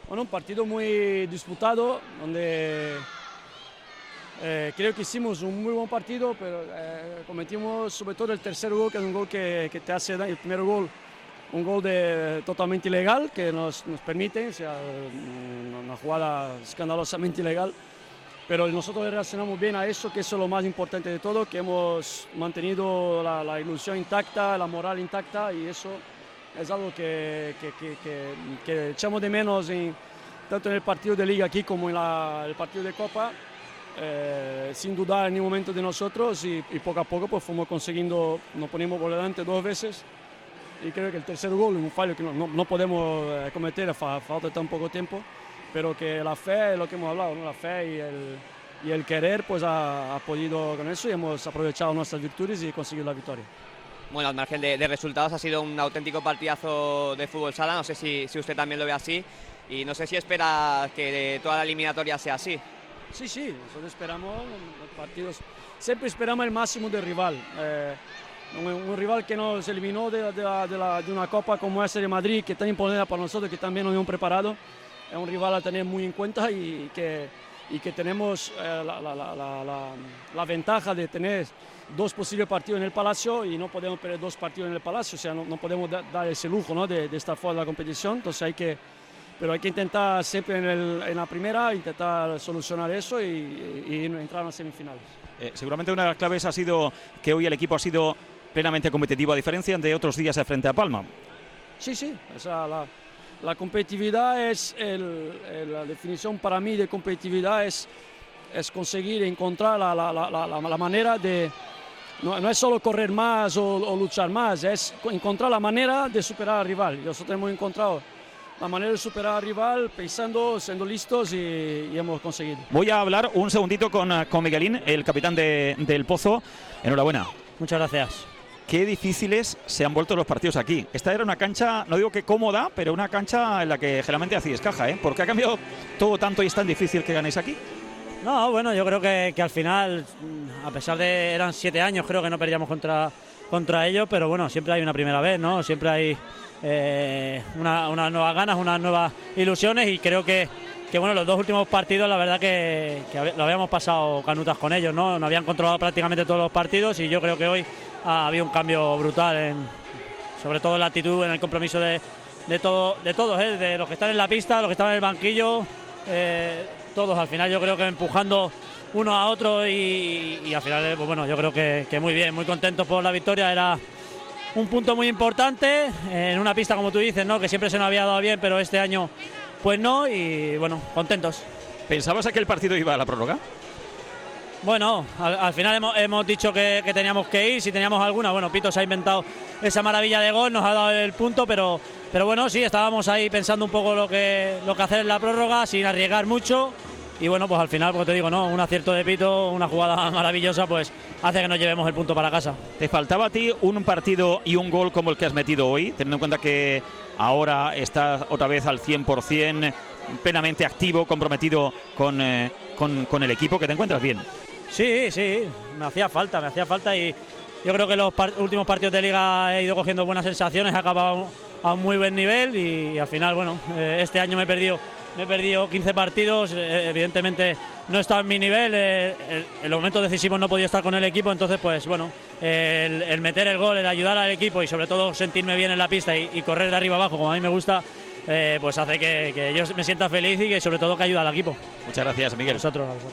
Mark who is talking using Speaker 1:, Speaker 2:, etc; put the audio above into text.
Speaker 1: Bueno, un partido muy disputado, donde creo que hicimos un muy buen partido, pero cometimos sobre todo el tercer gol, que es un gol que te hace el primer gol, un gol totalmente ilegal, que nos permite, o sea, una jugada escandalosamente ilegal. Pero nosotros reaccionamos bien a eso, que eso es lo más importante de todo, que hemos mantenido la ilusión intacta, la moral intacta, y eso es algo que echamos de menos tanto en el partido de Liga aquí como en el partido de Copa, sin dudar en ningún momento de nosotros, y poco a poco pues fuimos consiguiendo, nos ponemos por delante 2 veces, y creo que el tercer gol es un fallo que no podemos cometer, falta tan poco tiempo. Pero que la fe es lo que hemos hablado, ¿no? La fe y el querer pues ha podido con eso, y hemos aprovechado nuestras virtudes y conseguido la victoria.
Speaker 2: Bueno, al margen de resultados, ha sido un auténtico partidazo de fútbol sala, no sé si usted también lo ve así, y no sé si espera que toda la eliminatoria sea así.
Speaker 1: Sí, nosotros esperamos los partidos, siempre esperamos el máximo del rival. Un rival que nos eliminó de una Copa como esa de Madrid, que es tan importante para nosotros, que también nos hemos preparado. Es un rival a tener muy en cuenta, y que tenemos la ventaja de tener 2 posibles partidos en el Palacio, y no podemos perder 2 partidos en el Palacio, o sea, no podemos dar ese lujo, ¿no? de estar fuera de la competición. Entonces pero hay que intentar siempre en la primera, intentar solucionar eso y entrar a las semifinales.
Speaker 3: Seguramente una de las claves ha sido que hoy el equipo ha sido plenamente competitivo, a diferencia de otros días frente a Palma.
Speaker 1: Sí, o sea, la competitividad es la definición para mí de competitividad es conseguir encontrar la manera de, no es solo correr más o luchar más, es encontrar la manera de superar al rival. Nosotros hemos encontrado la manera de superar al rival pensando, siendo listos, y hemos conseguido.
Speaker 3: Voy a hablar un segundito con Miguelín, el capitán del Pozo. Enhorabuena.
Speaker 4: Muchas gracias.
Speaker 3: Qué difíciles se han vuelto los partidos aquí. Esta era una cancha, no digo que cómoda, pero una cancha en la que generalmente hacíais caja, ¿eh? ¿Por qué ha cambiado todo tanto y es tan difícil que ganéis aquí?
Speaker 4: No, bueno, yo creo que al final, a pesar de eran 7 años, creo que no perdíamos contra ellos, pero bueno, siempre hay una primera vez, ¿no? Siempre hay unas nuevas ganas, unas nuevas ilusiones, y creo que bueno, los 2 últimos partidos la verdad que lo habíamos pasado canutas con ellos, ¿no? Nos habían controlado prácticamente todos los partidos, y yo creo que hoy ha habido un cambio brutal, sobre todo en la actitud, en el compromiso de todos, de los que están en la pista, los que están en el banquillo, todos al final yo creo que empujando uno a otro, y al final pues bueno, yo creo que muy bien, muy contentos por la victoria. Era un punto muy importante en una pista, como tú dices, ¿no? Que siempre se nos había dado bien, pero este año pues no, y bueno, contentos.
Speaker 3: ¿Pensabas a que el partido iba a la prórroga?
Speaker 4: Bueno, al final hemos dicho que teníamos que ir, si teníamos alguna. Bueno, Pito se ha inventado esa maravilla de gol, nos ha dado el punto, pero bueno, sí, estábamos ahí pensando un poco lo que hacer en la prórroga, sin arriesgar mucho. Y bueno, pues al final, como te digo, ¿no? Un acierto de Pito, una jugada maravillosa, pues hace que nos llevemos el punto para casa.
Speaker 3: ¿Te faltaba a ti un partido y un gol como el que has metido hoy, teniendo en cuenta que ahora estás otra vez al 100%, plenamente activo, comprometido con el equipo, que te encuentras bien?
Speaker 4: Sí, me hacía falta, y yo creo que los últimos partidos de Liga he ido cogiendo buenas sensaciones, he acabado a un muy buen nivel, y al final, bueno, este año me he perdido 15 partidos, evidentemente no he estado en mi nivel, en los momentos decisivos no he podido estar con el equipo, entonces pues bueno, el meter el gol, el ayudar al equipo, y sobre todo sentirme bien en la pista y correr de arriba abajo como a mí me gusta, pues hace que yo me sienta feliz, y que sobre todo que ayuda al equipo.
Speaker 3: Muchas gracias, Miguel.
Speaker 4: A vosotros.